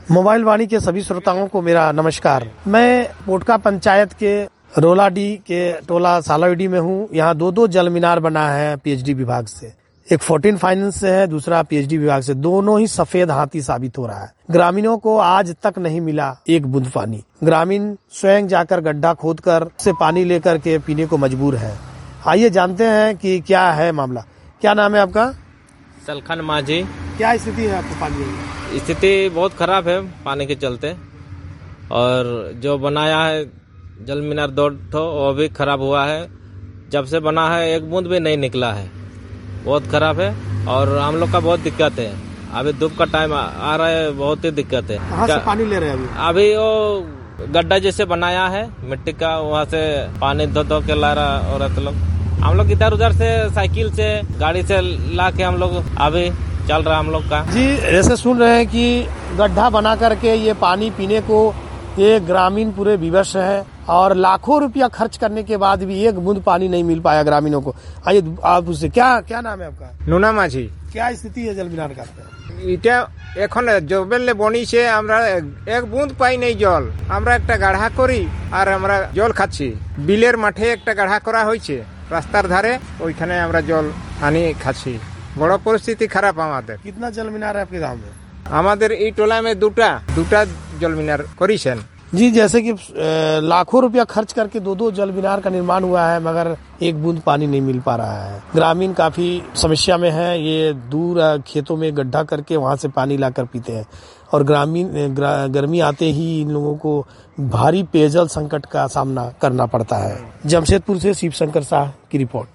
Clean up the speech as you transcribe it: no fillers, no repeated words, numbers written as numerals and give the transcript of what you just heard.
Mobile वाणी के सभी श्रोताओं को मेरा नमस्कार। मैं पोटका पंचायत के रोलाडी के टोला सालावडी में हूँ। यहाँ दो जल मीनार बना है पीएचडी विभाग से। एक 14 फाइनेंस से है, दूसरा पीएचडी विभाग से। दोनों ही सफेद हाथी साबित हो रहा है। ग्रामीणों को आज तक नहीं मिला एक बूंद पानी। ग्रामीण स्वयं जाकर गड्ढा खोदकर से पानी लेकर के पीने को मजबूर है। आइए जानते हैं कि क्या है मामला। क्या नाम है आपका? सलखन माझी। क्या स्थिति है आपको पानी की? स्थिति बहुत खराब है पानी के चलते, और जो बनाया है जल मीनार 2 वो भी खराब हुआ है। जब से बना है एक बूंद भी नहीं निकला है। बहुत खराब है और हम लोग का बहुत दिक्कत है। अभी धूप का टाइम आ रहा है, बहुत ही दिक्कत है। कहाँ से पानी ले रहे हैं अभी वो गड्ढा जैसे बनाया है मिट्टी का, वहाँ से पानी धो के ला रहा औरत लोग। हम लोग इधर उधर से साइकिल से गाड़ी से ला के हम लोग अभी चल रहा हम लोग का। जी, ऐसे सुन रहे हैं कि गड्ढा बना करके ये पानी पीने को ये ग्रामीण पूरे विवश है, और लाखों रुपया खर्च करने के बाद भी एक बूंद पानी नहीं मिल पाया ग्रामीणों को। आइए आप उससे क्या नाम है आपका? नुना माझी। क्या स्थिति है जल मीनार का? এটা এখন জবেলে বনিছে আমরা এক বুঁদ পাই নাই জল। আমরা একটা গাঢ়া করি আর আমরা জল খাচ্ছি। বিলের মাঠে একটা গাঢ়া করা হয়েছে রাস্তার ধারে, ওইখানে আমরা জল আনি খাচ্ছি। বড় পরিস্থিতি খারাপ আমাদের। कितना जल मीनार है आपके गांव में? আমাদের এই টোলা में দুটা জল মিনার করেছেন। जी, जैसे कि लाखों रुपया खर्च करके दो जल मीनार का निर्माण हुआ है, मगर एक बूंद पानी नहीं मिल पा रहा है। ग्रामीण काफी समस्या में है। ये दूर खेतों में गड्ढा करके वहां से पानी लाकर पीते हैं, और ग्रामीण गर्मी आते ही इन लोगों को भारी पेयजल संकट का सामना करना पड़ता है। जमशेदपुर से शिव शंकर शाह की रिपोर्ट।